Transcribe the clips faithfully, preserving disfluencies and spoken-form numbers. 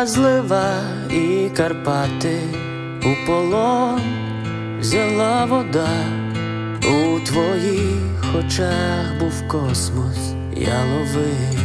злива і Карпати у полон взяла вода. У твоїх очах був космос, я ловив.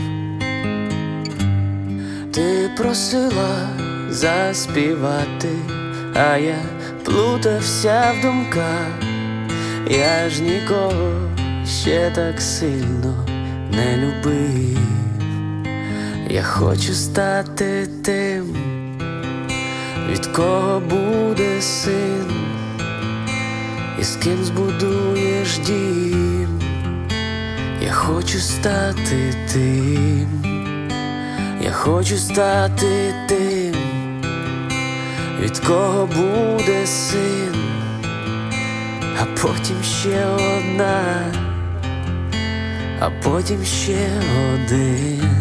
Ти просила заспівати, а я плутався в думках. Я ж нікого ще так сильно не любив. Я хочу стати тим, від кого буде син, і з ким збудуєш дім. Я хочу стати тим, я хочу стати тим, від кого буде син, а потім ще одна, а потім ще один.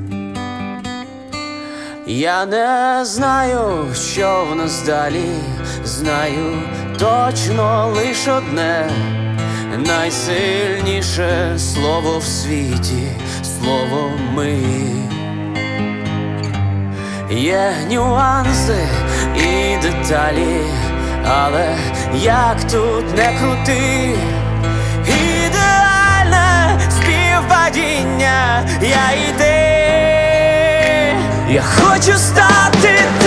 Я не знаю, що в нас далі, знаю точно лиш одне: найсильніше слово в світі — слово «ми». Є нюанси і деталі, але як тут не крути, ідеальне співпадіння, я і ти. Я хочу стати